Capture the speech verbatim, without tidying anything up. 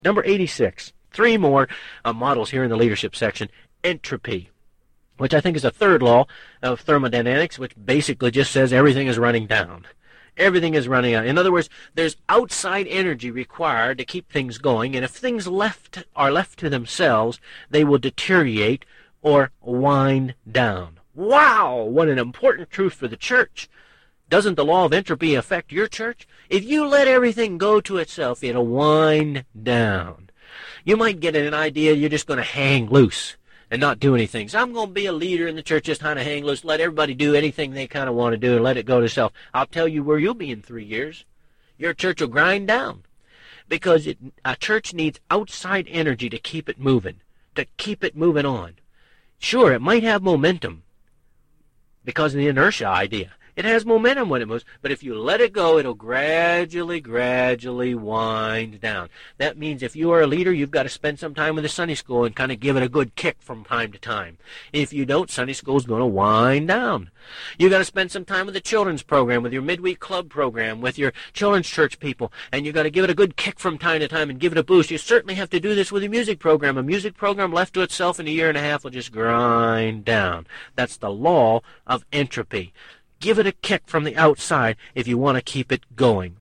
Number eighty-six, three more uh, models here in the leadership section. Entropy, which I think is a third law of thermodynamics, which basically just says everything is running down. Everything is running out. In other words, there's outside energy required to keep things going, and if things left are left to themselves, they will deteriorate or wind down. Wow, what an important truth for the church. Doesn't the law of entropy affect your church? If you let everything go to itself, it'll wind down. You might get an idea you're just going to hang loose and not do anything. So I'm going to be a leader in the church, just kind of hang loose, let everybody do anything they kind of want to do and let it go to self. I'll tell you where you'll be in three years. Your church will grind down because it, a church needs outside energy to keep it moving, to keep it moving on. Sure, it might have momentum because of the inertia idea. It has momentum when it moves, but if you let it go, it'll gradually, gradually wind down. That means if you are a leader, you've got to spend some time with the Sunday school and kind of give it a good kick from time to time. If you don't, Sunday school is going to wind down. You've got to spend some time with the children's program, with your midweek club program, with your children's church people, and you've got to give it a good kick from time to time and give it a boost. You certainly have to do this with your music program. A music program left to itself in a year and a half will just grind down. That's the law of entropy. Give it a kick from the outside if you want to keep it going.